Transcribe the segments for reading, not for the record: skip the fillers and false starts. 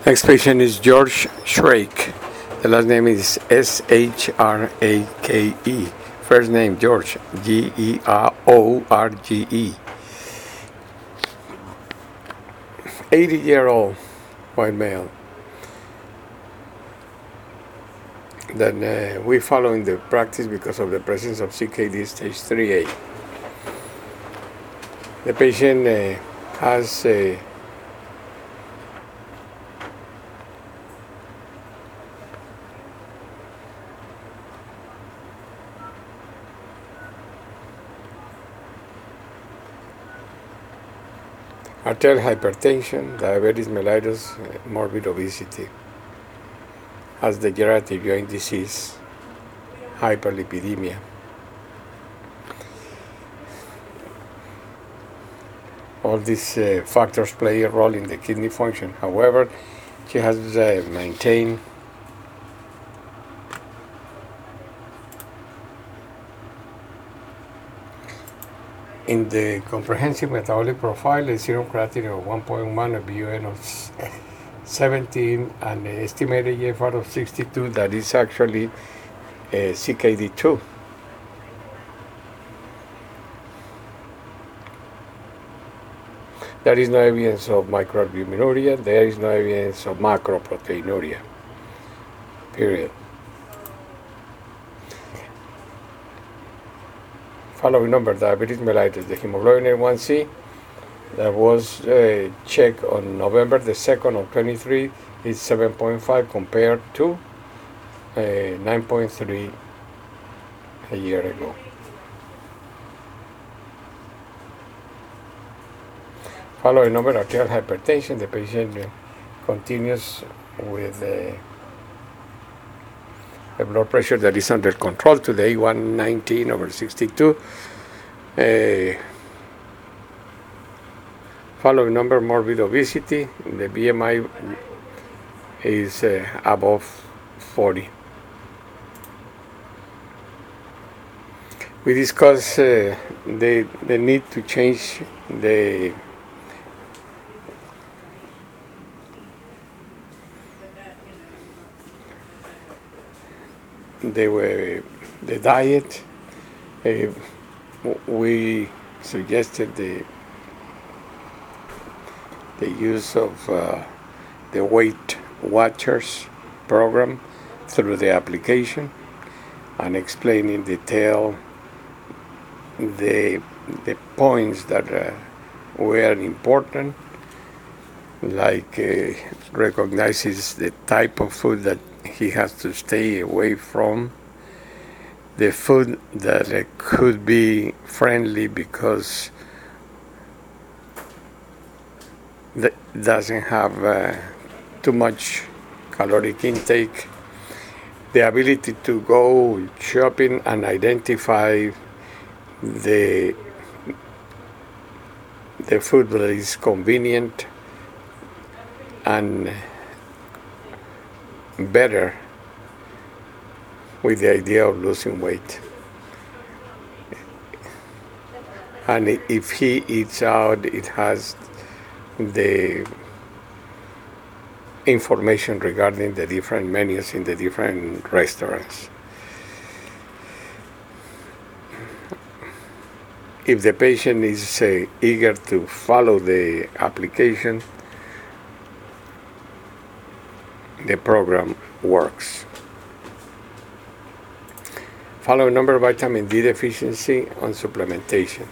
Next patient is George Shrake. The last name is Shrake. First name George, George. 80-year-old white male. Then we follow in the practice because of the presence of CKD stage 3A. The patient has arterial hypertension, diabetes mellitus, morbid obesity, has degenerative joint disease, hyperlipidemia. All these factors play a role in the kidney function. However, she has maintained in the comprehensive metabolic profile a serum creatinine of 1.1, a BUN of 17, and an estimated GFR of 62 that is actually CKD2. There is no evidence of microalbuminuria. There is no evidence of macroproteinuria. Period. Following number, diabetes mellitus, the hemoglobin A1C that was checked on November the 2nd of 23 is 7.5 compared to 9.3 a year ago. Following number, arterial hypertension, the patient continues with a blood pressure that is under control today, 119/62. Following number, morbid obesity, the BMI is above 40. We discussed the need to change the diet. We suggested the use of the Weight Watchers program through the application, and explain in detail the points that were important, like recognizes the type of food that he has to stay away from, the food that could be friendly because that doesn't have too much caloric intake, the ability to go shopping and identify the food that is convenient and better with the idea of losing weight. And if he eats out, it has the information regarding the different menus in the different restaurants. If the patient is eager to follow the application, the program works. Following number, vitamin D deficiency on supplementation.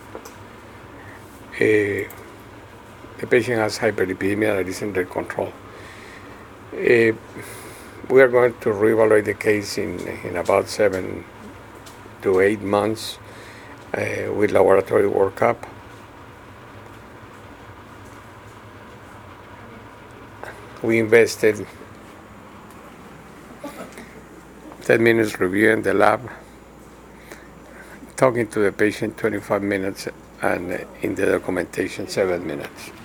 The patient has hyperlipidemia that is under control. We are going to reevaluate the case in about 7 to 8 months with laboratory workup. We invested 10 minutes reviewing the lab, talking to the patient 25 minutes, and in the documentation 7 minutes.